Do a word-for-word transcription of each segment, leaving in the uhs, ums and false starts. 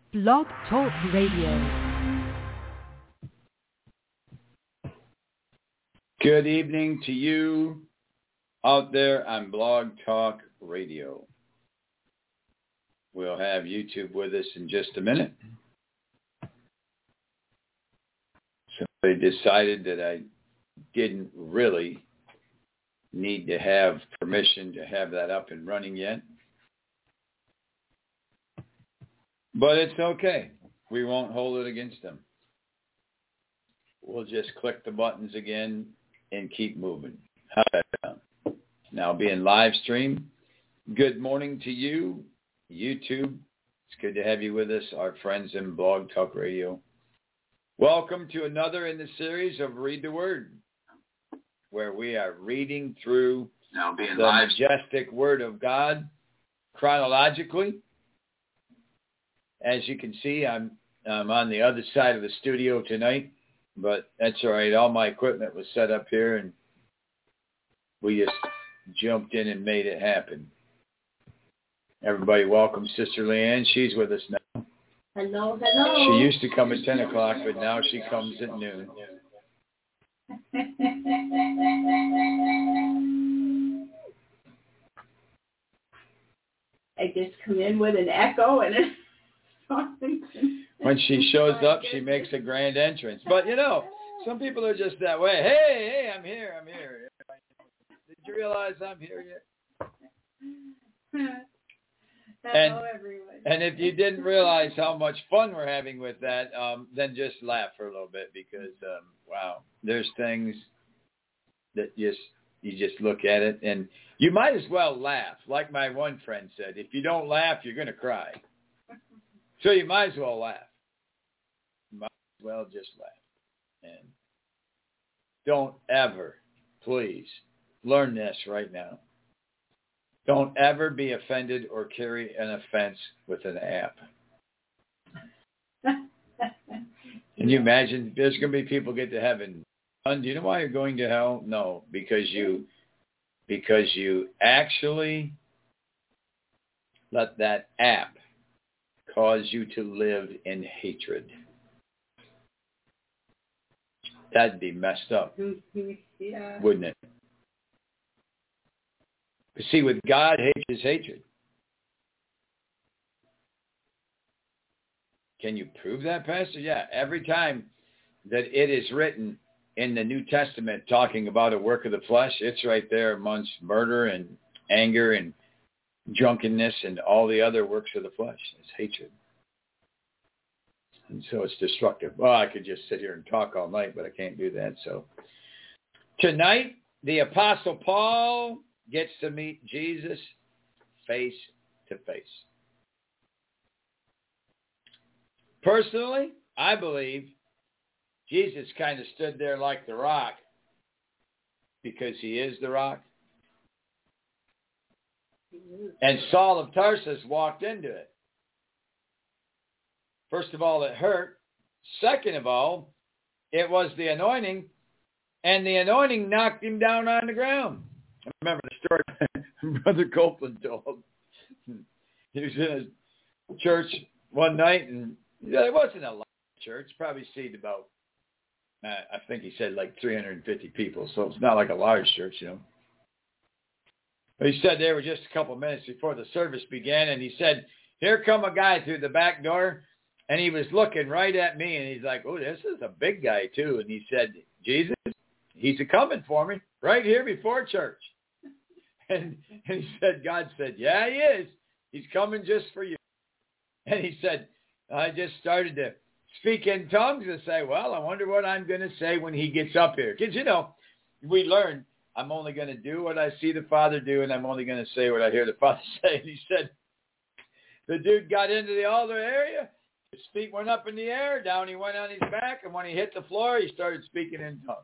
Blog Talk Radio. Good evening to you out there on Blog Talk Radio. We'll have YouTube with us in just a minute. Somebody decided that I didn't really need to have permission to have that up and running yet. But it's okay. We won't hold it against them. We'll just click the buttons again and keep moving. How's that sound? Now being live stream. Good morning to you, YouTube. It's good to have you with us, our friends in Blog Talk Radio. Welcome to another in the series of Read the Word, where we are reading through now being the live. majestic Word of God chronologically. As you can see, I'm, I'm on the other side of the studio tonight, but that's all right. All my equipment was set up here, and we just jumped in and made it happen. Everybody welcome Sister Leanne. She's with us now. Hello, hello. She used to come at ten o'clock, but now she comes at noon. I just come in with an echo and it's when she shows up, she makes a grand entrance. But, you know, some people are just that way. Hey, hey, I'm here, I'm here. Did you realize I'm here yet? And, Hello, everyone. and if you didn't realize how much fun we're having with that, um, then just laugh for a little bit because, um, wow, there's things that just you just look at it, and you might as well laugh. Like my one friend said, if you don't laugh, you're going to cry. So you might as well laugh. You might as well just laugh. And don't ever, please, learn this right now. Don't ever be offended or carry an offense with an app. Can you imagine? There's going to be people get to heaven. Do you know why you're going to hell? No, because you, because you actually let that app cause you to live in hatred. That'd be messed up, Yeah. wouldn't it? But see, with God, hate is hatred. Can you prove that, Pastor? Yeah, every time that it is written in the New Testament talking about a work of the flesh, it's right there amongst murder and anger and drunkenness and all the other works of the flesh. It's hatred. And so it's destructive. Well, I could just sit here and talk all night, but I can't do that. So tonight, the Apostle Paul gets to meet Jesus face to face. Personally, I believe Jesus kind of stood there like the rock because he is the rock. And Saul of Tarsus walked into it. First of all, it hurt. Second of all, it was the anointing, and the anointing knocked him down on the ground. I remember the story Brother Copeland told. He was in a church one night, and it wasn't a large church, probably seated about, uh, I think he said like three hundred fifty people, so it's not like a large church, you know. But he said they were just a couple of minutes before the service began, and he said, here come a guy through the back door, and he was looking right at me, and he's like, oh, this is a big guy, too. And he said, Jesus, he's a-coming for me right here before church. And, and he said, God said, yeah, he is. He's coming just for you. And he said, I just started to speak in tongues and say, well, I wonder what I'm going to say when he gets up here. Because, you know, we learned I'm only going to do what I see the Father do, and I'm only going to say what I hear the Father say. And he said, the dude got into the altar area. His feet went up in the air. Down he went on his back. And when he hit the floor, he started speaking in tongues.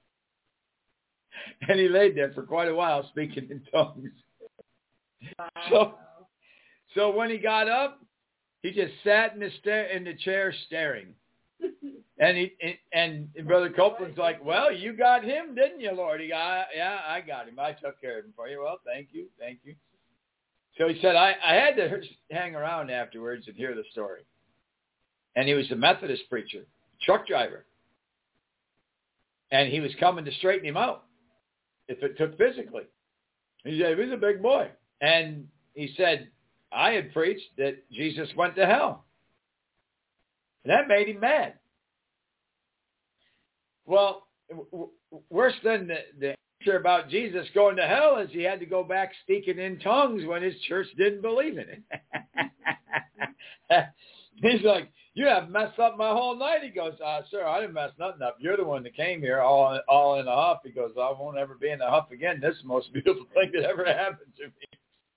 And he laid there for quite a while speaking in tongues. Wow. So, so when he got up, he just sat in the sta- in the chair staring. And he and, and Brother Copeland's like, well, you got him, didn't you, Lord? He got, yeah, I got him. I took care of him for you. Well, thank you, thank you. So he said, I, I had to hang around afterwards and hear the story. and he was a Methodist preacher, truck driver. And he was coming to straighten him out if it took physically. He said, he was a big boy. And he said, I had preached that Jesus went to hell. And that made him mad. Well, w- w- worse than the, the answer about Jesus going to hell is he had to go back speaking in tongues when his church didn't believe in it. He's like, you have messed up my whole night. He goes, uh, sir, I didn't mess nothing up. You're the one that came here all, all in a huff. He goes, I won't ever be in a huff again. This is the most beautiful thing that ever happened to me.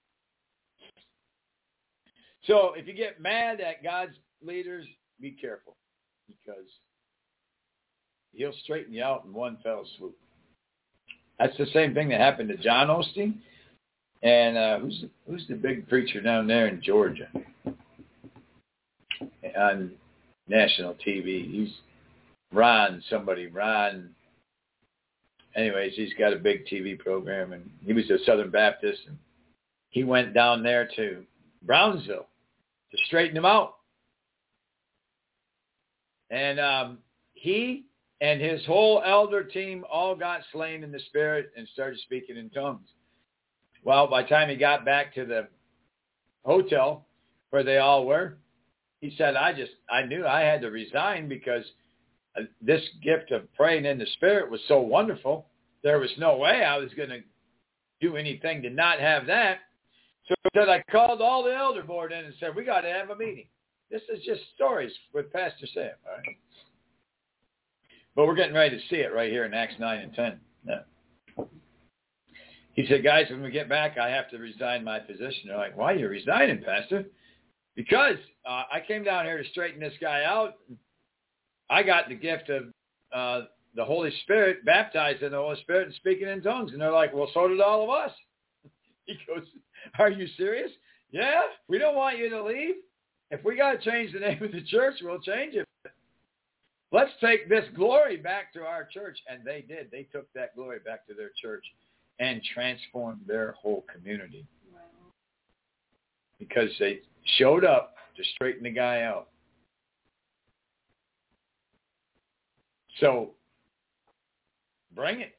So if you get mad at God's leaders, be careful, because he'll straighten you out in one fell swoop. That's the same thing that happened to John Osteen. And uh, who's who's the big preacher down there in Georgia on national T V? He's Ron, somebody, Ron. Anyways, he's got a big T V program, and he was a Southern Baptist, and he went down there to Brownsville to straighten him out. And um, he and his whole elder team all got slain in the spirit and started speaking in tongues. Well, by the time he got back to the hotel where they all were, he said, I just, I knew I had to resign because this gift of praying in the spirit was so wonderful. There was no way I was going to do anything to not have that. So he said, I called all the elder board in and said, we got to have a meeting. This is just stories with Pastor Sam, all right? But we're getting ready to see it right here in Acts nine and ten. Yeah. He said, guys, when we get back, I have to resign my position. They're like, why are you resigning, Pastor? Because uh, I came down here to straighten this guy out. I got the gift of uh, the Holy Spirit, baptized in the Holy Spirit and speaking in tongues. And they're like, well, so did all of us. He goes, are you serious? Yeah, we don't want you to leave. If we got to change the name of the church, we'll change it. Let's take this glory back to our church. And they did. They took that glory back to their church and transformed their whole community. Wow. Because they showed up to straighten the guy out. So, bring it.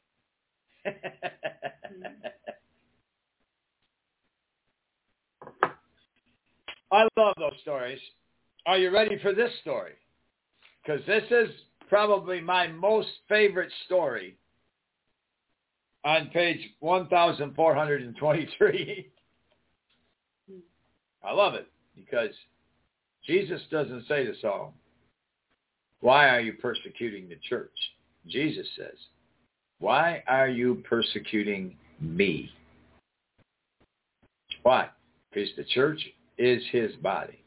I love those stories. Are you ready for this story? Because this is probably my most favorite story on page one thousand four hundred twenty-three. I love it because Jesus doesn't say to Saul, why are you persecuting the church? Jesus says, why are you persecuting me? Why? Because the church is his body.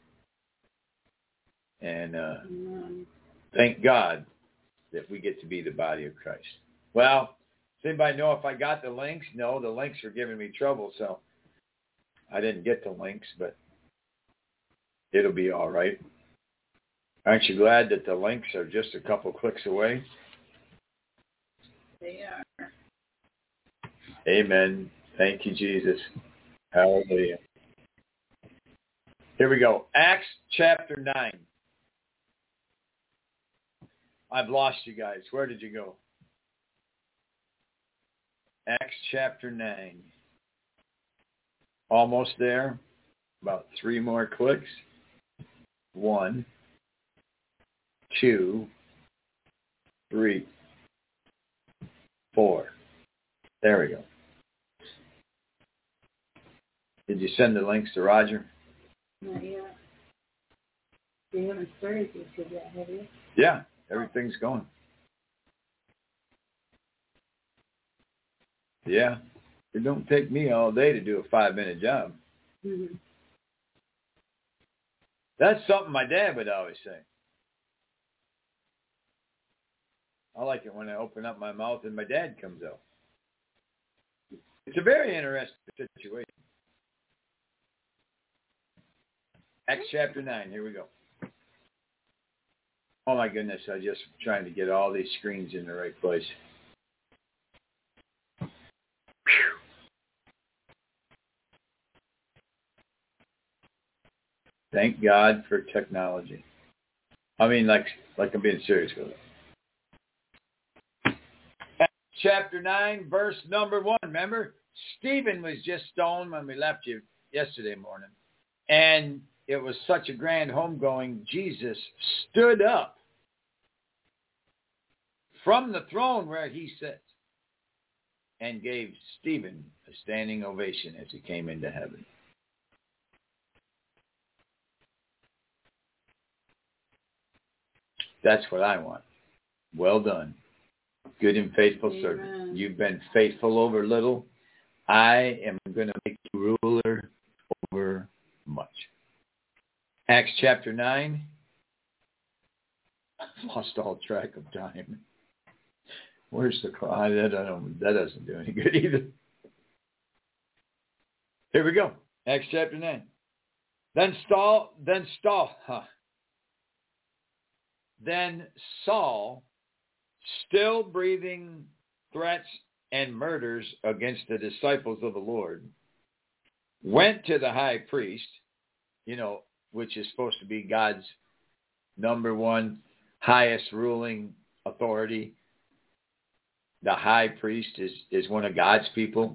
And uh, thank God that we get to be the body of Christ. Well, does anybody know if I got the links? No, the links are giving me trouble, so I didn't get the links, but it'll be all right. Aren't you glad that the links are just a couple clicks away? They are. Amen. Thank you, Jesus. Hallelujah. Here we go. Acts chapter nine. I've lost you guys. Where did you go? Acts chapter nine. Almost there. About three more clicks. One, two, three, four. There we go. Did you send the links to Roger? Not yet. You haven't started this yet, have you? Yeah, everything's going. Yeah, it don't take me all day to do a five-minute job. Mm-hmm. That's something my dad would always say. I like it when I open up my mouth and my dad comes out. It's a very interesting situation. Acts chapter nine, here we go. Oh my goodness, I just trying to get all these screens in the right place. Whew. Thank God for technology. I mean, like, like I'm being serious with it. Chapter nine, verse number one. Remember, Stephen was just stoned when we left you yesterday morning. And it was such a grand homegoing. Jesus stood up from the throne where he sits and gave Stephen a standing ovation as he came into heaven. That's what I want. Well done. Good and faithful Amen. servant. You've been faithful over little. I am going to make you ruler over much. Acts chapter nine. I've lost all track of time. Where's the clock? That, I don't, that doesn't do any good either. Here we go. Acts chapter nine. Then Saul, then Saul, huh. Then Saul, still breathing threats and murders against the disciples of the Lord, went to the high priest, you know, which is supposed to be God's number one highest ruling authority. The high priest is, is one of God's people.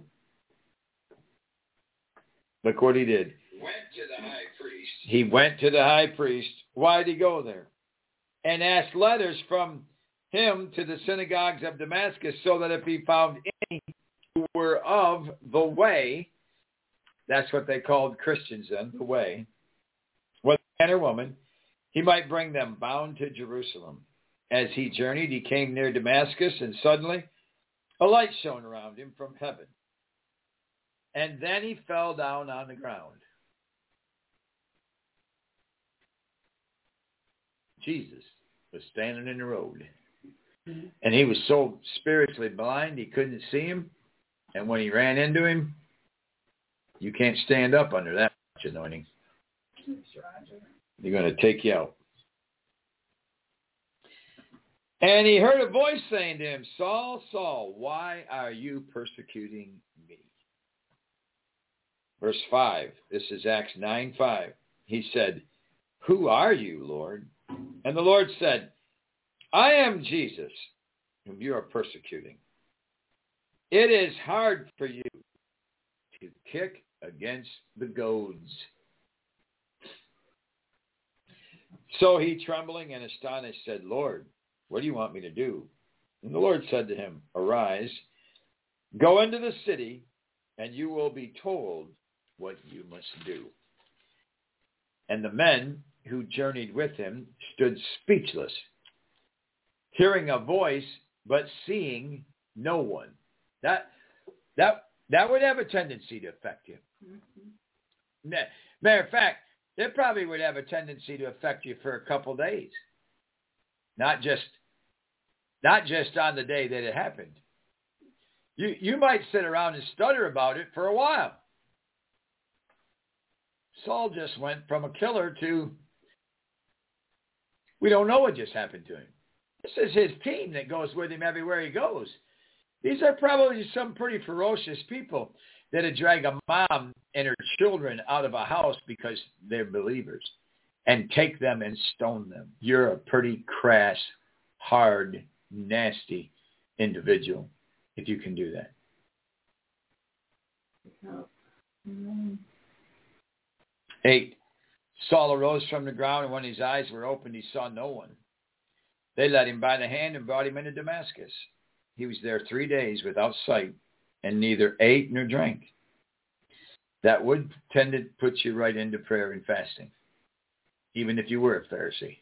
Look what he did. Went to the high priest. He went to the high priest. Why did he go there? And asked letters from him to the synagogues of Damascus, so that if he found any who were of the way, that's what they called Christians then, the way, whether man or woman, he might bring them bound to Jerusalem. As he journeyed, he came near Damascus, and suddenly a light shone around him from heaven. And then he fell down on the ground. Jesus was standing in the road. And he was so spiritually blind he couldn't see him. And when he ran into him, you can't stand up under that much anointing. They're going to take you out. And he heard a voice saying to him, Saul, Saul, why are you persecuting me? Verse five, this is Acts nine five. He said, who are you, Lord? And the Lord said, I am Jesus, whom you are persecuting. It is hard for you to kick against the goads. So he, trembling and astonished, said, Lord, what do you want me to do? And the Lord said to him, arise, go into the city, and you will be told what you must do. And the men who journeyed with him stood speechless, hearing a voice, but seeing no one. That that that would have a tendency to affect you. Mm-hmm. Matter of fact, it probably would have a tendency to affect you for a couple days. Not just not just on the day that it happened. You you might sit around and stutter about it for a while. Saul just went from a killer to, we don't know what just happened to him. This is his team that goes with him everywhere he goes. These are probably some pretty ferocious people that would drag a mom and her children out of a house because they're believers and take them and stone them. You're a pretty crass, hard, nasty individual if you can do that. Mm-hmm. Eight, Saul arose from the ground, and when his eyes were opened, he saw no one. They led him by the hand and brought him into Damascus. He was there three days without sight, and neither ate nor drank. That would tend to put you right into prayer and fasting, even if you were a Pharisee.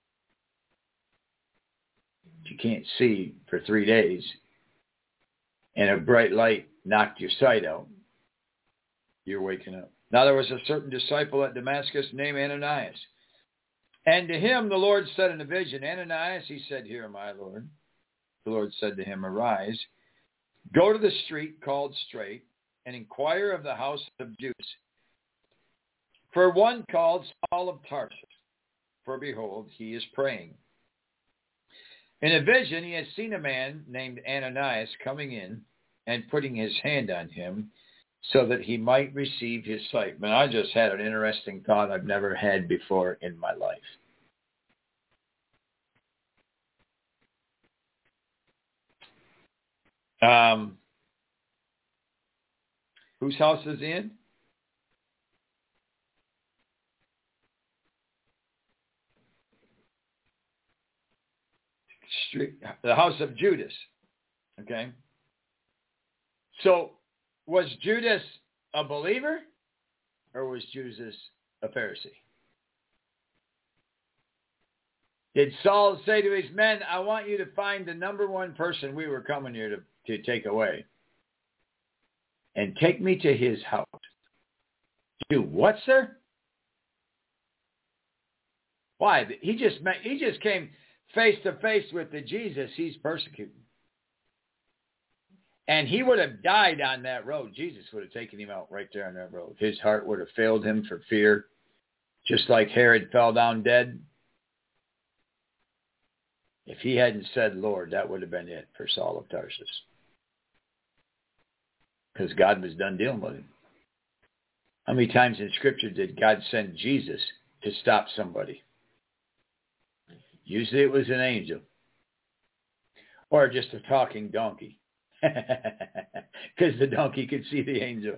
If you can't see for three days, and a bright light knocked your sight out, you're waking up. Now there was a certain disciple at Damascus named Ananias. And to him the Lord said in a vision, Ananias, he said, here am I, Lord. The Lord said to him, arise, go to the street called Straight, and inquire of the house of Judas. For one called Saul of Tarsus, for behold, he is praying. In a vision he had seen a man named Ananias coming in and putting his hand on him, so that he might receive his sight. But I just had an interesting thought I've never had before in my life. Um, whose house is he in? Street, the house of Judas. Okay. So was Judas a believer or was Judas a Pharisee? Did Saul say to his men, I want you to find the number one person we were coming here to, to take away and take me to his house? Do what, sir? Why? He just met, he just came face to face with the Jesus he's persecuting. And he would have died on that road. Jesus would have taken him out right there on that road. His heart would have failed him for fear, just like Herod fell down dead. If he hadn't said Lord, that would have been it for Saul of Tarsus. Because God was done dealing with him. How many times in Scripture did God send Jesus to stop somebody? Usually it was an angel. Or just a talking donkey. Because the donkey could see the angel.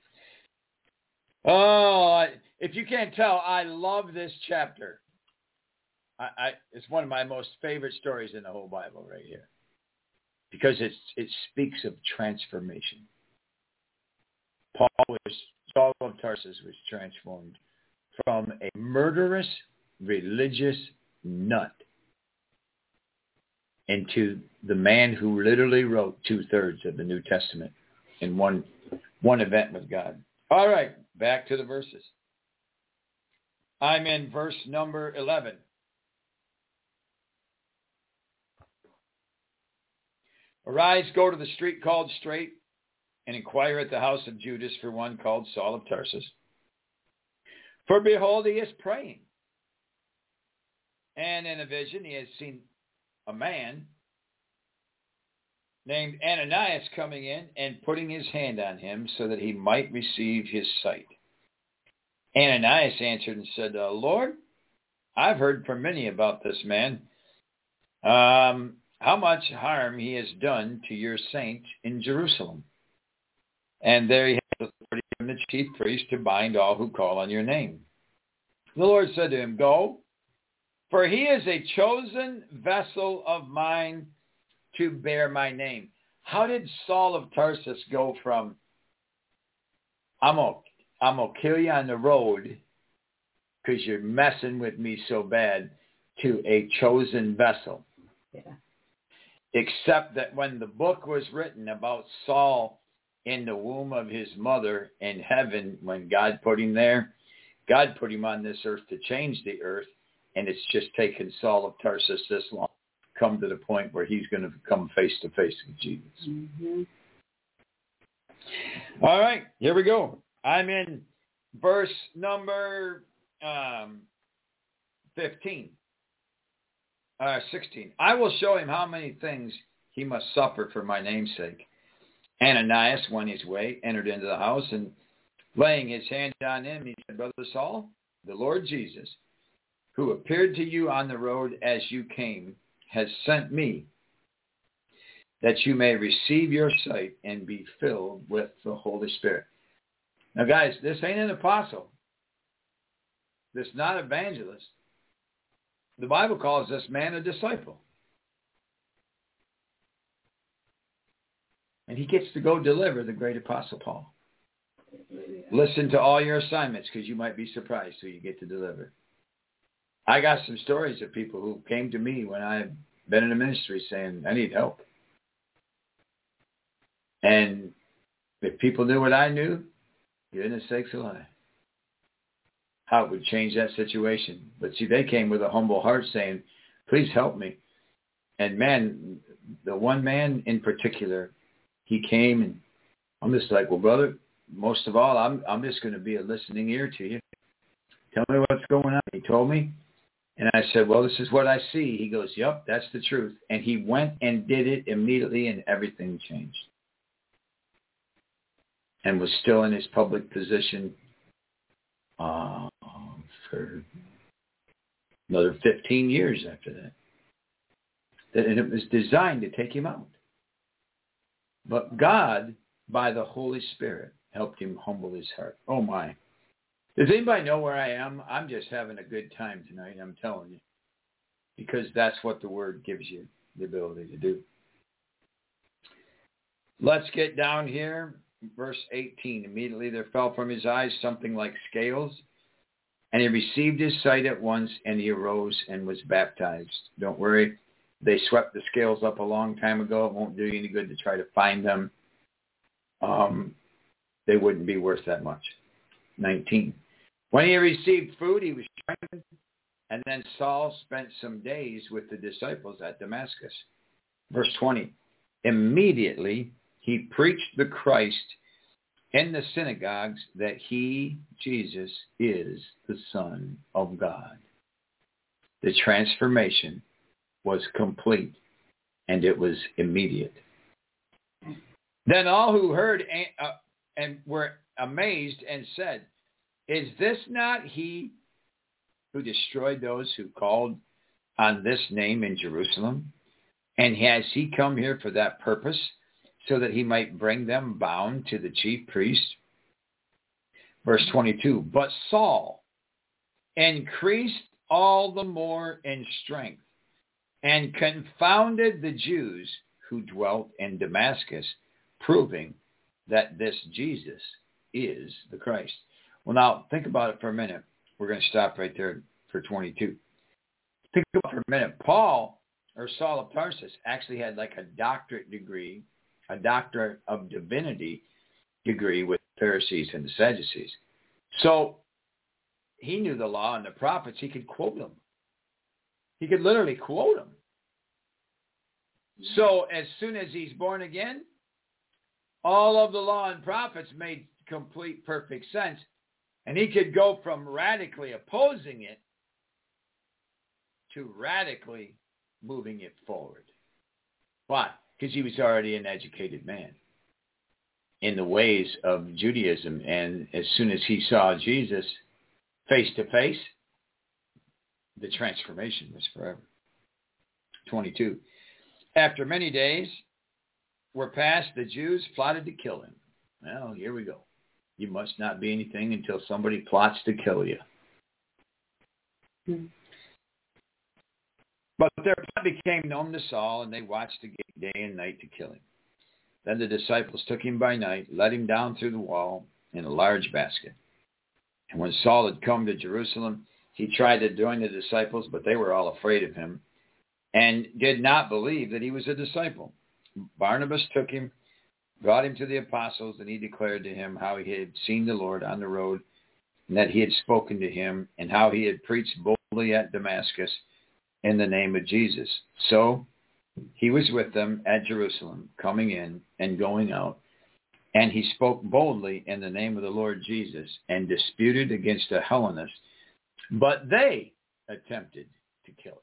Oh, if you can't tell, I love this chapter. I, I, it's one of my most favorite stories in the whole Bible right here. Because it's, it speaks of transformation. Paul was, Saul of Tarsus was transformed from a murderous, religious nut into the man who literally wrote two-thirds of the New Testament in one, one event with God. All right, back to the verses. I'm in verse number eleven. Arise, go to the street called Straight, and inquire at the house of Judas for one called Saul of Tarsus. For behold, he is praying. And in a vision he has seen a man named Ananias coming in and putting his hand on him so that he might receive his sight. Ananias answered and said, uh, Lord, I've heard from many about this man, um, how much harm he has done to your saint in Jerusalem. And there he has authority from the chief priest to bind all who call on your name. The Lord said to him, Go, for he is a chosen vessel of mine to bear my name. How did Saul of Tarsus go from, I'm going I'm to kill you on the road because you're messing with me so bad, to a chosen vessel? Yeah. Except that when the book was written about Saul in the womb of his mother in heaven, when God put him there, God put him on this earth to change the earth, and it's just taken Saul of Tarsus this long to come to the point where he's going to come face to face with Jesus. Mm-hmm. All right, here we go. I'm in verse number um, fifteen. Uh, sixteen. I will show him how many things he must suffer for my name's sake. Ananias went his way, entered into the house, and laying his hand on him, he said, Brother Saul, the Lord Jesus, who appeared to you on the road as you came, has sent me, that you may receive your sight and be filled with the Holy Spirit. Now, guys, this ain't an apostle. This is not evangelist. The Bible calls this man a disciple. And he gets to go deliver the great apostle Paul. Listen to all your assignments because you might be surprised who you get to deliver. I got some stories of people who came to me when I've been in a ministry saying, I need help. And if people knew what I knew, goodness sakes alive, how it would change that situation. But see, they came with a humble heart saying, please help me. And man, the one man in particular, he came and I'm just like, well, brother, most of all, I'm I'm just going to be a listening ear to you. Tell me what's going on. He told me. And I said, well, this is what I see. He goes, yep, that's the truth. And he went and did it immediately and everything changed. And was still in his public position uh, for another fifteen years after that. And it was designed to take him out. But God, by the Holy Spirit, helped him humble his heart. Oh, my. Does anybody know where I am? I'm just having a good time tonight, I'm telling you. Because that's what the Word gives you the ability to do. Let's get down here. Verse eighteen. Immediately there fell from his eyes something like scales, and he received his sight at once, and he arose and was baptized. Don't worry. They swept the scales up a long time ago. It won't do you any good to try to find them. Um, they wouldn't be worth that much. nineteen. When he received food, he was strengthened, and then Saul spent some days with the disciples at Damascus. Verse twenty. Immediately he preached the Christ in the synagogues, that he, Jesus, is the Son of God. The transformation was complete, and it was immediate. Then all who heard and, uh, and were amazed and said, is this not he who destroyed those who called on this name in Jerusalem? And has he come here for that purpose, so that he might bring them bound to the chief priest? Verse twenty-two, but Saul increased all the more in strength, and confounded the Jews who dwelt in Damascus, proving that this Jesus is the Christ. Well, now, think about it for a minute. We're going to stop right there for twenty-two. Think about it for a minute. Paul, or Saul of Tarsus, actually had like a doctorate degree, a doctorate of divinity degree with the Pharisees and the Sadducees. So he knew the law and the prophets. He could quote them. He could literally quote them. So as soon as he's born again, all of the law and prophets made complete, perfect sense. And he could go from radically opposing it to radically moving it forward. Why? Because he was already an educated man in the ways of Judaism. And as soon as he saw Jesus face to face, the transformation was forever. twenty-two. After many days were passed, the Jews plotted to kill him. Well, here we go. You must not be anything until somebody plots to kill you. Hmm. But their plot became known to Saul, and they watched the gate day and night to kill him. Then the disciples took him by night, let him down through the wall in a large basket. And when Saul had come to Jerusalem, he tried to join the disciples, but they were all afraid of him and did not believe that he was a disciple. Barnabas took him, brought him to the apostles, and he declared to him how he had seen the Lord on the road, and that he had spoken to him, and how he had preached boldly at Damascus in the name of Jesus. So he was with them at Jerusalem, coming in and going out, and he spoke boldly in the name of the Lord Jesus, and disputed against the Hellenists, but they attempted to kill him.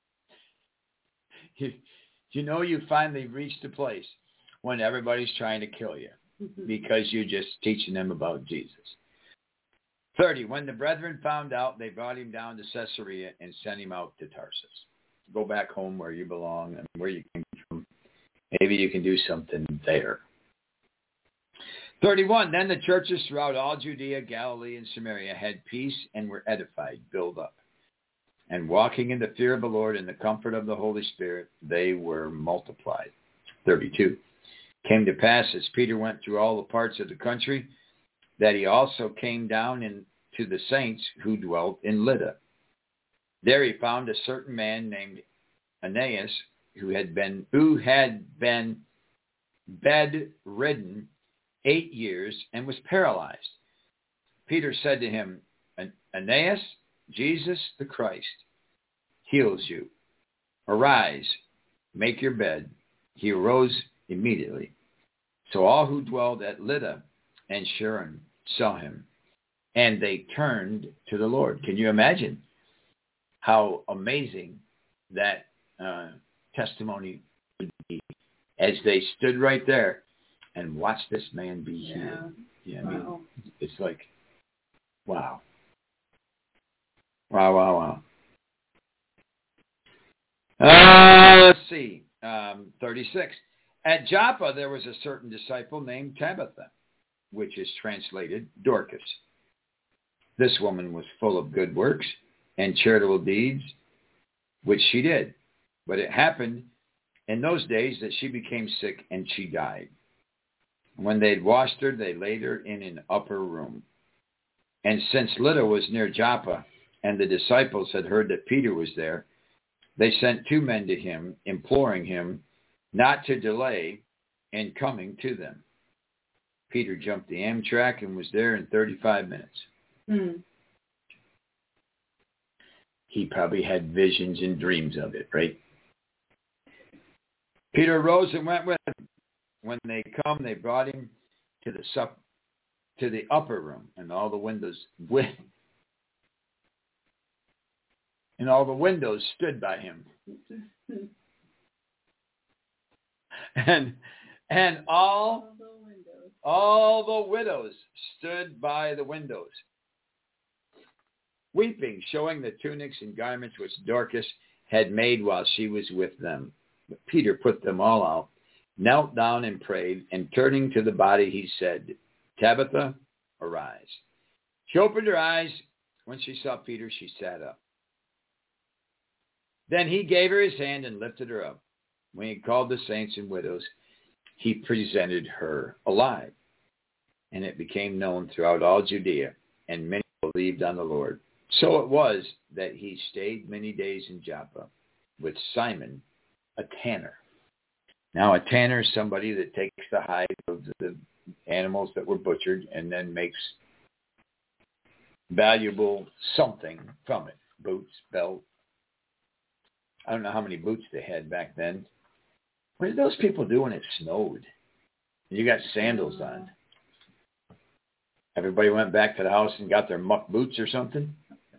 You, you know you finally reached a place when everybody's trying to kill you because you're just teaching them about Jesus. thirty. When the brethren found out, they brought him down to Caesarea and sent him out to Tarsus. Go back home where you belong and where you came from. Maybe you can do something there. thirty-one. Then the churches throughout all Judea, Galilee, and Samaria had peace and were edified, built up. And walking in the fear of the Lord and the comfort of the Holy Spirit, they were multiplied. thirty-two. Came to pass as Peter went through all the parts of the country, that he also came down into the saints who dwelt in Lydda. There he found a certain man named Aeneas, who had been who had been bedridden eight years and was paralyzed. Peter said to him, Aeneas, Jesus the Christ heals you. Arise, make your bed. He arose immediately. So all who dwelled at Lydda and Sharon saw him, and they turned to the Lord. Can you imagine how amazing that uh, testimony would be as they stood right there and watched this man be healed? Yeah, yeah I mean, wow. It's like, wow. Wow, wow, wow. Uh, let's see. Um, thirty-six. At Joppa, there was a certain disciple named Tabitha, which is translated Dorcas. This woman was full of good works and charitable deeds, which she did. But it happened in those days that she became sick and she died. When they had washed her, they laid her in an upper room. And since Lydda was near Joppa, and the disciples had heard that Peter was there, they sent two men to him, imploring him not to delay in coming to them. Peter jumped the Amtrak and was there in thirty-five minutes. Mm. He probably had visions and dreams of it, right? Peter rose and went with him. When they come, they brought him to the sup, to the upper room, and all the windows with, and all the windows stood by him. and and all all the widows stood by the windows, weeping, showing the tunics and garments which Dorcas had made while she was with them. But Peter put them all out, knelt down and prayed, and turning to the body, he said, Tabitha, arise. She opened her eyes. When she saw Peter, she sat up. Then he gave her his hand and lifted her up. When he called the saints and widows, he presented her alive. And it became known throughout all Judea, and many believed on the Lord. So it was that he stayed many days in Joppa with Simon, a tanner. Now, a tanner is somebody that takes the hide of the animals that were butchered and then makes valuable something from it. Boots, belt. I don't know how many boots they had back then. What did those people do when it snowed? You got sandals on. Everybody went back to the house and got their muck boots or something.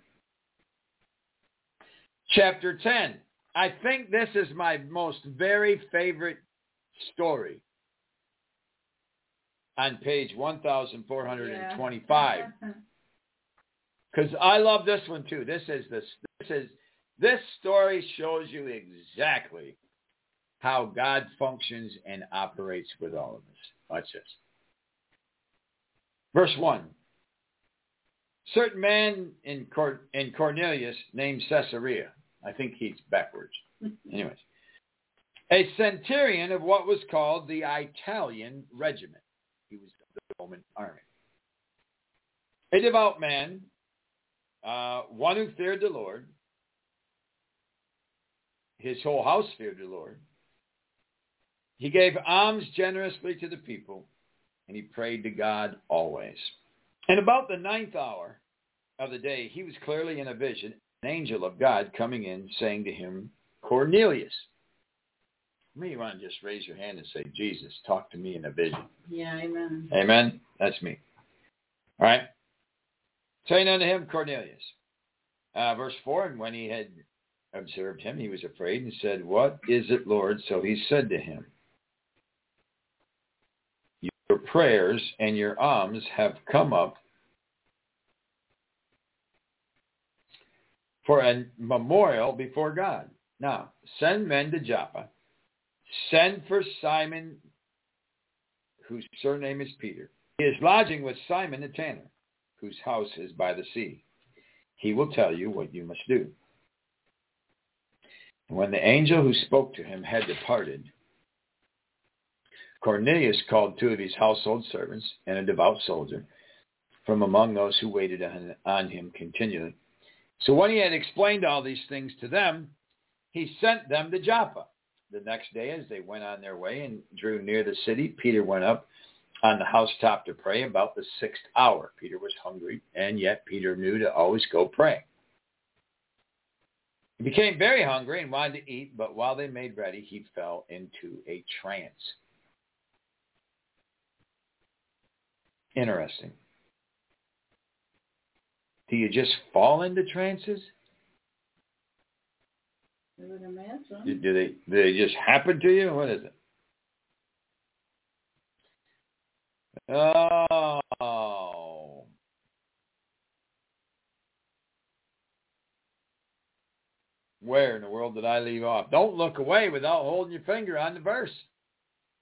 Chapter ten. I think this is my most very favorite story on page one thousand four hundred twenty-five. Because I love this one too. This is this this is this story shows you exactly how God functions and operates with all of us. Watch this. Verse one. Certain man in Cor- in Cornelius named Caesarea. I think he's backwards. Anyways. A centurion of what was called the Italian regiment. He was the Roman army. A devout man, uh, one who feared the Lord. His whole house feared the Lord. He gave alms generously to the people, and he prayed to God always. And about the ninth hour of the day, he was clearly in a vision, an angel of God coming in, saying to him, Cornelius. Maybe you want to just raise your hand and say, Jesus, talk to me in a vision. Yeah, amen. Amen? That's me. All right? Saying unto him, Cornelius. Uh, verse four, and when he had observed him, he was afraid and said, What is it, Lord? So he said to him, Your prayers and your alms have come up for a memorial before God. Now, send men to Joppa. Send for Simon, whose surname is Peter. He is lodging with Simon the tanner, whose house is by the sea. He will tell you what you must do. And when the angel who spoke to him had departed, Cornelius called two of his household servants and a devout soldier from among those who waited on, on him continually. So when he had explained all these things to them, he sent them to Joppa. The next day, as they went on their way and drew near the city, Peter went up on the housetop to pray about the sixth hour. Peter was hungry, and yet Peter knew to always go pray. He became very hungry and wanted to eat, but while they made ready, he fell into a trance. Interesting. Do you just fall into trances? I would imagine. Do, do they do they just happen to you? What is it? Oh. Where in the world did I leave off? Don't look away without holding your finger on the verse.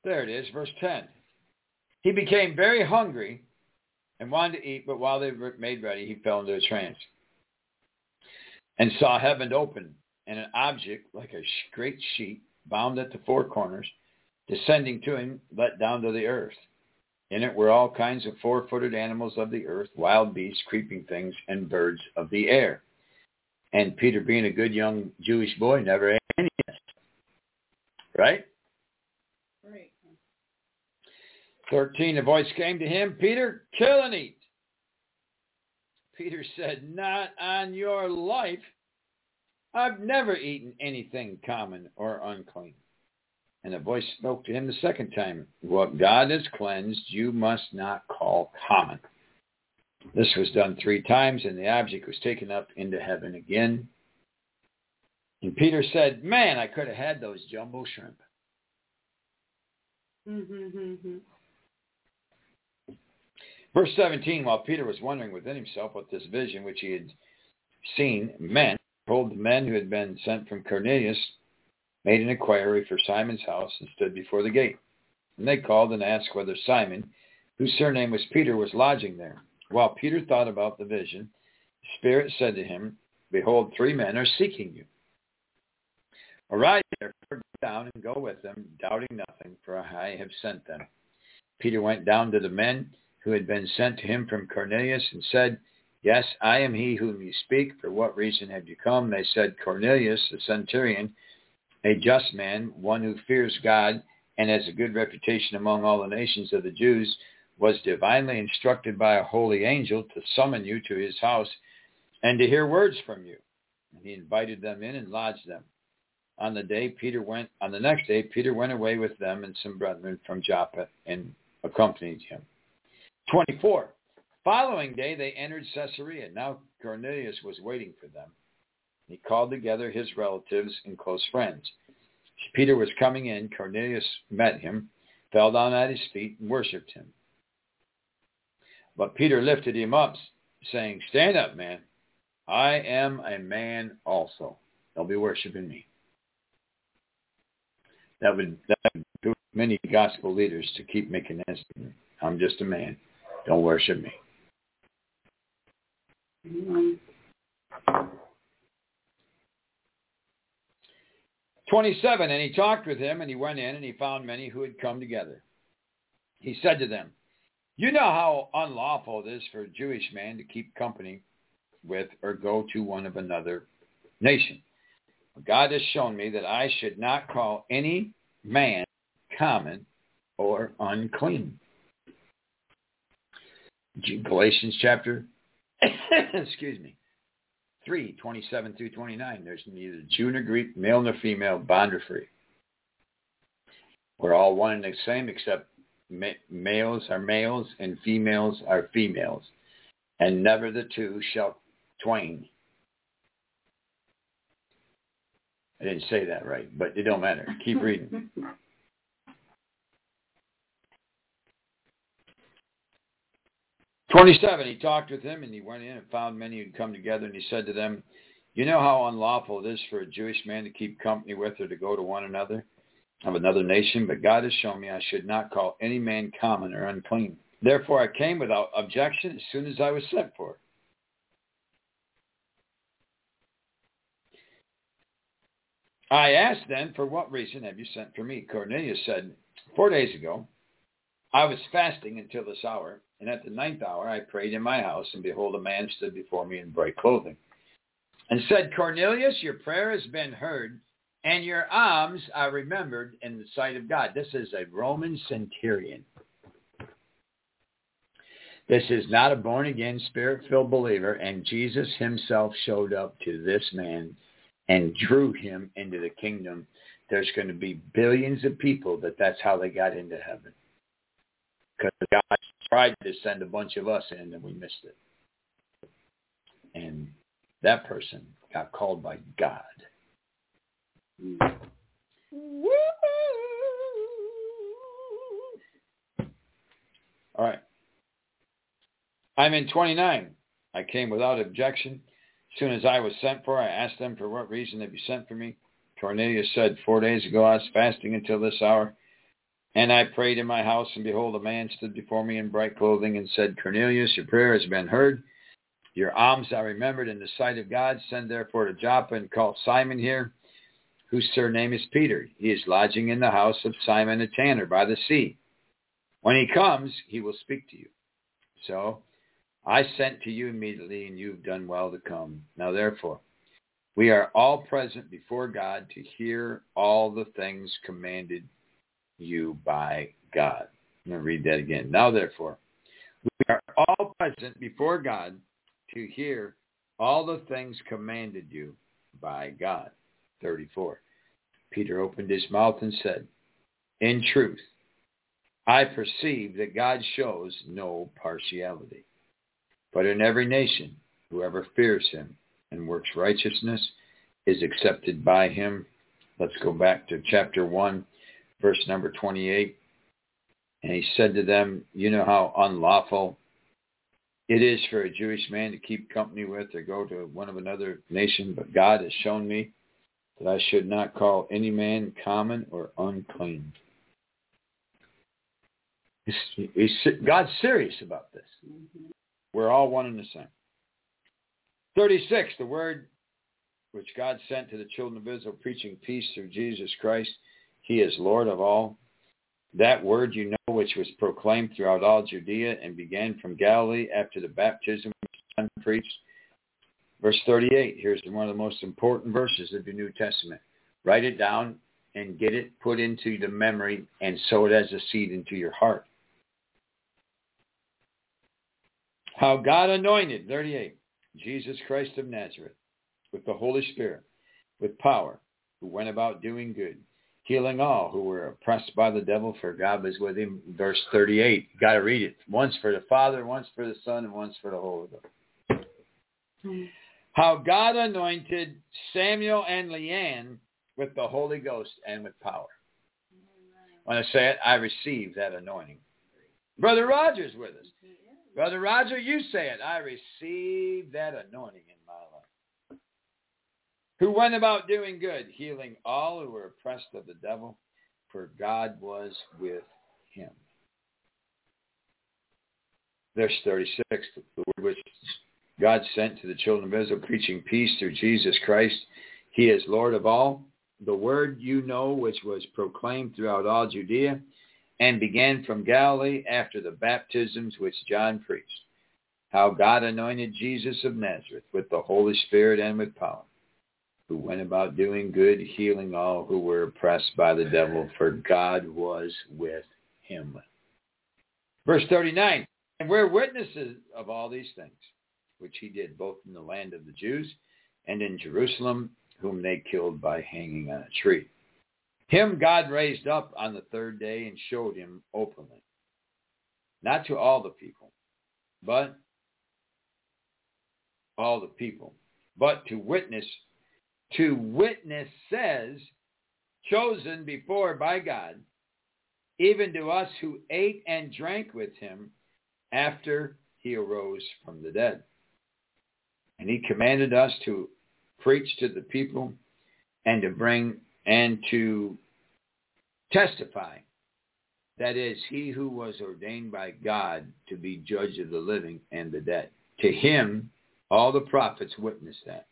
There it is, verse ten. He became very hungry and wanted to eat, but while they were made ready, he fell into a trance and saw heaven open and an object like a great sheet bound at the four corners, descending to him, let down to the earth. In it were all kinds of four-footed animals of the earth, wild beasts, creeping things, and birds of the air. And Peter, being a good young Jewish boy, never ate any of this. Right? Right. thirteen, a voice came to him, Peter, kill and eat. Peter said, not on your life. I've never eaten anything common or unclean. And the voice spoke to him the second time, what God has cleansed, you must not call common. This was done three times, and the object was taken up into heaven again. And Peter said, man, I could have had those jumbo shrimp. Mm-hmm. Verse seventeen, while Peter was wondering within himself what this vision which he had seen meant, behold, the men who had been sent from Cornelius made an inquiry for Simon's house and stood before the gate. And they called and asked whether Simon, whose surname was Peter, was lodging there. While Peter thought about the vision, the Spirit said to him, behold, three men are seeking you. Arise, therefore, go down and go with them, doubting nothing, for I have sent them. Peter went down to the men who had been sent to him from Cornelius and said, yes, I am he whom you speak. For what reason have you come? They said, Cornelius, the centurion, a just man, one who fears God and has a good reputation among all the nations of the Jews, was divinely instructed by a holy angel to summon you to his house and to hear words from you. And he invited them in and lodged them. On the day Peter went, on the next day, Peter went away with them and some brethren from Joppa and accompanied him. twenty-four. Following day, they entered Caesarea. Now Cornelius was waiting for them. He called together his relatives and close friends. As Peter was coming in, Cornelius met him, fell down at his feet, and worshipped him. But Peter lifted him up, saying, stand up, man. I am a man also. They'll be worshiping me. That would, that would do many gospel leaders to keep making this. I'm just a man. Don't worship me. Mm-hmm. twenty-seven, and he talked with him, and he went in, and he found many who had come together. He said to them, you know how unlawful it is for a Jewish man to keep company with or go to one of another nation. God has shown me that I should not call any man common or unclean. Galatians chapter, excuse me, three, twenty-seven through twenty-nine. There's neither Jew nor Greek, male nor female, bond or free. We're all one and the same, except ma- males are males and females are females, and never the two shall twain. I didn't say that right, but it don't matter. Keep reading. twenty-seven, he talked with him, and he went in and found many who had come together, and he said to them, you know how unlawful it is for a Jewish man to keep company with or to go to one another of another nation, but God has shown me I should not call any man common or unclean. Therefore I came without objection as soon as I was sent for. I asked then, for what reason have you sent for me? Cornelius said, four days ago, I was fasting until this hour, and at the ninth hour I prayed in my house, and behold, a man stood before me in bright clothing, and said, Cornelius, your prayer has been heard, and your alms are remembered in the sight of God. This is a Roman centurion. This is not a born-again, spirit-filled believer, and Jesus himself showed up to this man and drew him into the kingdom. There's going to be billions of people that that's how they got into heaven. Because God tried to send a bunch of us in and we missed it. And that person got called by God. Woo! All right. I'm in twenty-nine. I came without objection. As soon as I was sent for, I asked them, for what reason have you sent for me? Cornelius said, four days ago I was fasting until this hour. And I prayed in my house, and behold, a man stood before me in bright clothing and said, Cornelius, your prayer has been heard. Your alms are remembered in the sight of God. Send therefore to Joppa and call Simon here, whose surname is Peter. He is lodging in the house of Simon a tanner by the sea. When he comes, he will speak to you. So I sent to you immediately, and you've done well to come. Now therefore, we are all present before God to hear all the things commanded you by God. I'm going to read that again. Now therefore, we are all present before God to hear all the things commanded you by God. thirty-four. Peter opened his mouth and said, in truth, I perceive that God shows no partiality, but in every nation, whoever fears him and works righteousness is accepted by him. Let's go back to chapter one, verse number twenty-eight. And he said to them, you know how unlawful it is for a Jewish man to keep company with or go to one of another nation, but God has shown me that I should not call any man common or unclean. He's, he's, God's serious about this. Mm-hmm. We're all one and the same. thirty-six, the word which God sent to the children of Israel, preaching peace through Jesus Christ. He is Lord of all. That word you know, which was proclaimed throughout all Judea and began from Galilee after the baptism which John preached. Verse thirty-eight, here's one of the most important verses of the New Testament. Write it down and get it put into the memory and sow it as a seed into your heart. How God anointed, thirty-eight, Jesus Christ of Nazareth with the Holy Spirit, with power, who went about doing good, healing all who were oppressed by the devil, for God was with him. Verse thirty-eight, you got to read it. Once for the Father, once for the Son, and once for the Holy Ghost. Mm. How God anointed Samuel and Leanne with the Holy Ghost and with power. When I say it, I receive that anointing. Brother Roger's with us. Brother Roger, you say it. I receive that anointing in my life. Who went about doing good, healing all who were oppressed of the devil, for God was with him. Verse thirty-six, the word which God sent to the children of Israel, preaching peace through Jesus Christ. He is Lord of all. The word you know, which was proclaimed throughout all Judea and began from Galilee after the baptisms which John preached. How God anointed Jesus of Nazareth with the Holy Spirit and with power, who went about doing good, healing all who were oppressed by the devil, for God was with him. Verse thirty-nine, and we're witnesses of all these things, which he did both in the land of the Jews and in Jerusalem, whom they killed by hanging on a tree. Him God raised up on the third day and showed him openly, not to all the people, but all the people, but to witness, to witnesses chosen before by God, even to us who ate and drank with him after he arose from the dead. And he commanded us to preach to the people and to bring and to testify, that is, he who was ordained by God to be judge of the living and the dead. To him, all the prophets witnessed that.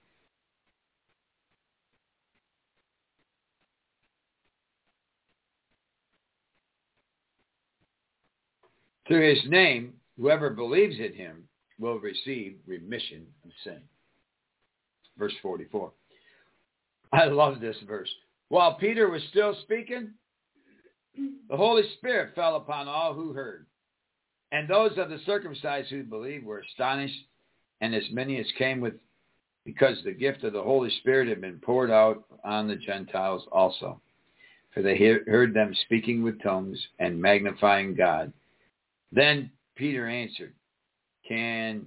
Through his name, whoever believes in him will receive remission of sin. Verse forty-four. I love this verse. While Peter was still speaking, the Holy Spirit fell upon all who heard. And those of the circumcised who believed were astonished, and as many as came with, because the gift of the Holy Spirit had been poured out on the Gentiles also. For they heard them speaking with tongues and magnifying God. Then Peter answered, can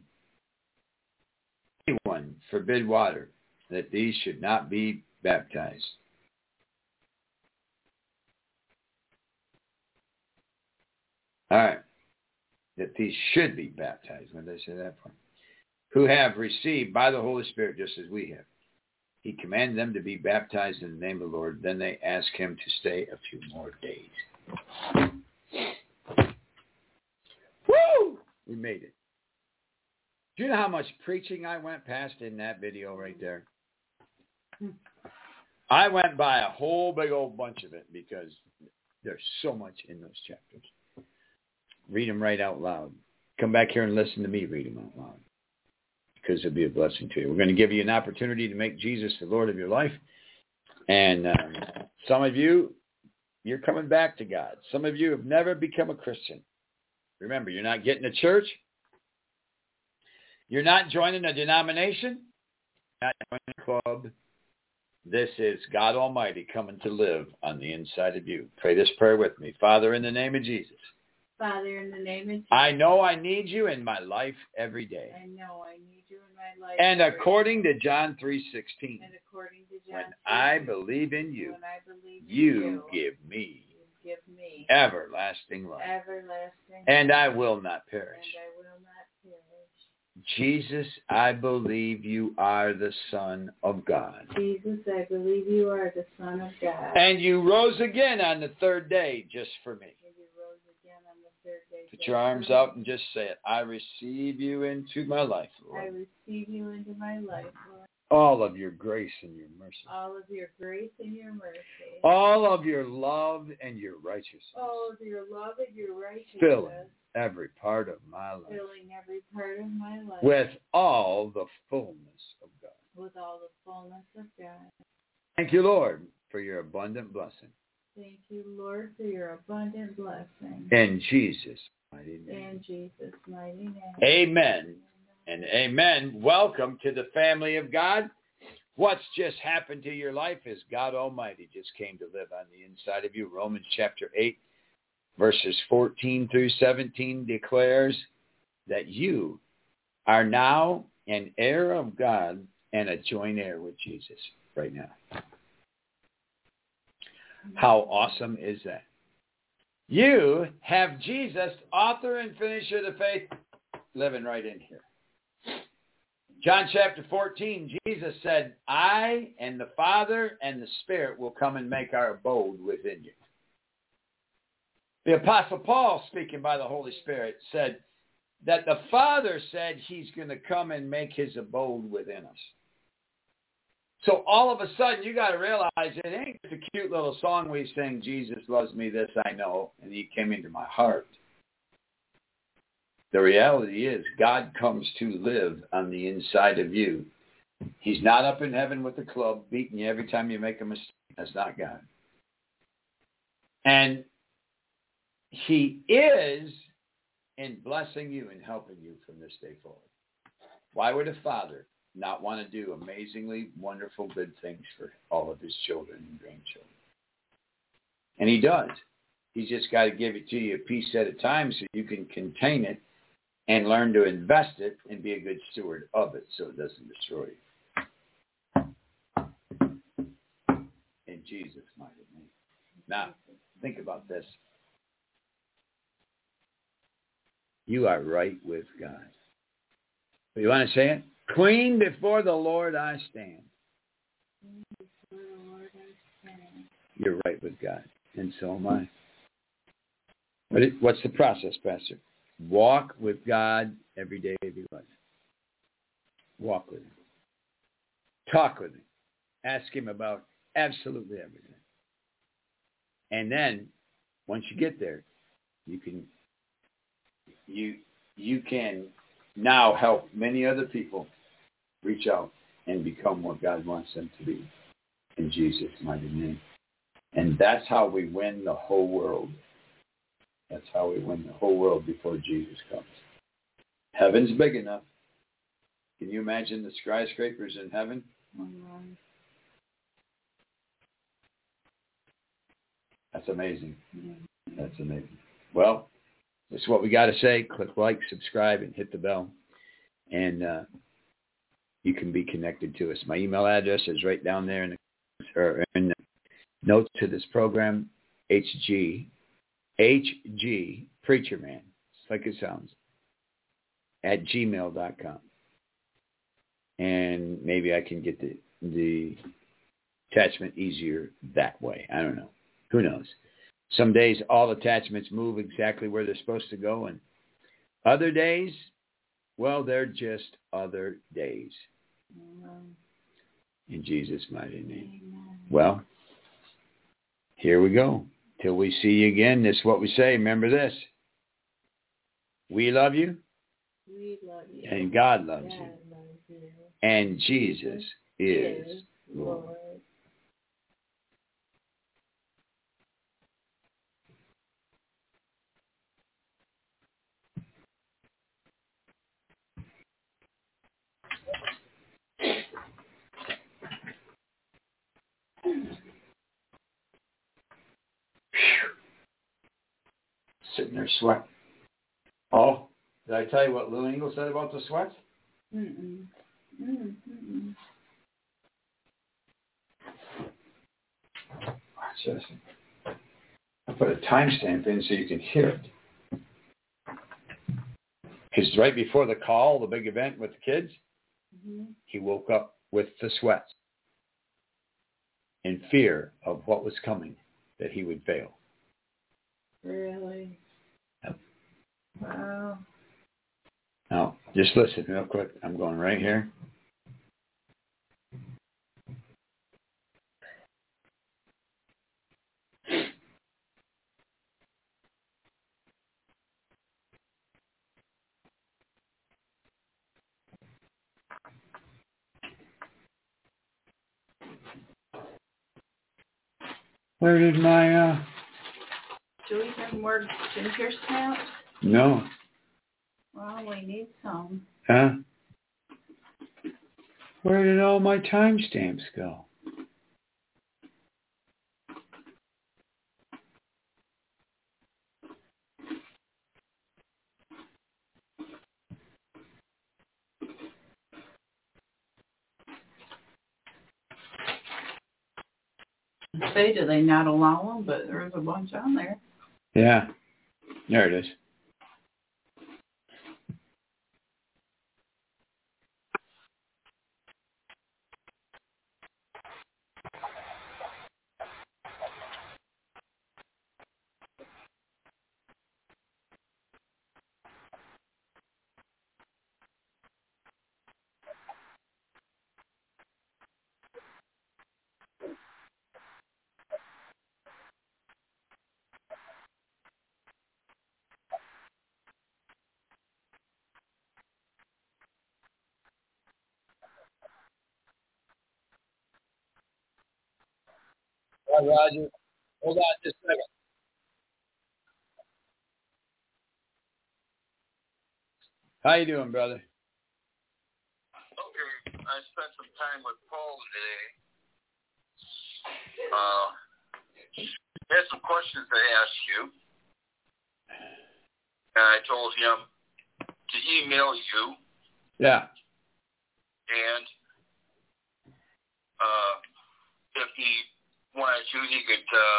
anyone forbid water, that these should not be baptized? All right. That these should be baptized. When did I say that for? Who have received by the Holy Spirit just as we have. He commanded them to be baptized in the name of the Lord. Then they asked him to stay a few more days. Woo! We made it. Do you know how much preaching I went past in that video right there? I went by a whole big old bunch of it because there's so much in those chapters. Read them right out loud. Come back here and listen to me read them out loud because it'll be a blessing to you. We're going to give you an opportunity to make Jesus the Lord of your life. And um, some of you, you're coming back to God. Some of you have never become a Christian. Remember, you're not getting a church. You're not joining a denomination. You're not joining a club. This is God Almighty coming to live on the inside of you. Pray this prayer with me. Father, in the name of Jesus. Father, in the name of Jesus. I know I need you in my life every day. I know I need you in my life. And according to John three sixteen. And according to John when I believe in you, when I believe in you, you give me you give me everlasting life. everlasting And life. I will not perish. And I will not perish. Jesus, I believe you are the Son of God. Jesus, I believe you are the Son of God. And you rose again on the third day just for me. And you rose again on the third day. Put your arms out and just say it. I receive you into my life, Lord. I receive you into my life, Lord. All of your grace and your mercy. All of your grace and your mercy. All of your love and your righteousness. All of your love and your righteousness. Filling every part of my life. Filling every part of my life. With all the fullness of God. With all the fullness of God. Thank you, Lord, for your abundant blessing. Thank you, Lord, for your abundant blessing. In Jesus' mighty name. In Jesus' mighty name. Amen. And amen. Welcome to the family of God. What's just happened to your life is God Almighty just came to live on the inside of you. Romans chapter eight, verses fourteen through seventeen declares that you are now an heir of God and a joint heir with Jesus right now. How awesome is that? You have Jesus, author and finisher of the faith, living right in here. John chapter fourteen, Jesus said, I and the Father and the Spirit will come and make our abode within you. The Apostle Paul, speaking by the Holy Spirit, said that the Father said he's going to come and make his abode within us. So all of a sudden, you got to realize it ain't just a cute little song we sing, Jesus loves me, this I know, and he came into my heart. The reality is God comes to live on the inside of you. He's not up in heaven with the club beating you every time you make a mistake. That's not God. And he is in blessing you and helping you from this day forward. Why would a father not want to do amazingly wonderful good things for all of his children and grandchildren? And he does. He's just got to give it to you a piece at a time so you can contain it and learn to invest it and be a good steward of it so it doesn't destroy you. In Jesus' mighty name. Now, think about this. You are right with God. You want to say it? Clean before the Lord I stand. Before the Lord I stand. You're right with God, and so am I. What is, what's the process, Pastor? Walk with God every day of your life. Walk with him. Talk with him. Ask him about absolutely everything. And then, once you get there, you can you you can now help many other people reach out and become what God wants them to be in Jesus' mighty name. And that's how we win the whole world. That's how we win the whole world before Jesus comes. Heaven's big enough. Can you imagine the skyscrapers in heaven? Mm-hmm. That's amazing. Mm-hmm. That's amazing. Well, that's what we got to say. Click like, subscribe, and hit the bell. And uh, you can be connected to us. My email address is right down there in the, or in the notes to this program, H G, H G, Preacher Man, it's like it sounds, at gmail dot com. And maybe I can get the the attachment easier that way. I don't know. Who knows? Some days all attachments move exactly where they're supposed to go, and other days, well, they're just other days. In Jesus' mighty name. Amen. Well, here we go. Till we see you again, this is what we say. Remember this. We love you. We love you. And God loves God you. loves you. And Jesus is, is Lord. Lord. Sitting there sweating. Oh, did I tell you what Lou Engle said about the sweat? Mm-mm. Mm-mm. Watch this. I put a timestamp in so you can hear it. Because right before the call, the big event with the kids, mm-hmm. he woke up with the sweats in fear of what was coming, that he would fail. Really? Yep. Wow. Now, just listen real quick. I'm going right here. Where did my, uh... Do we have more ginger snaps? No. Well, we need some. Huh? Where did all my timestamps go? Say, do they not allow them? But there's a bunch on there. Yeah. There it is. Hi, Roger. Hold on just a second. How you doing, brother? Okay, I spent some time with Paul today. Uh, he had some questions to ask you, and I told him to email you. Yeah. And uh, if he wanted to, he could uh,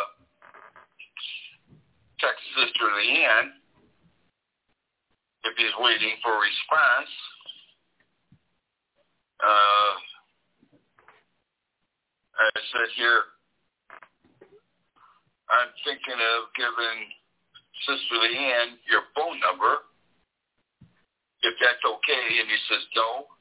text Sister Leanne if he's waiting for a response. Uh, I said here, I'm thinking of giving Sister Leanne your phone number, if that's okay. And he says, no,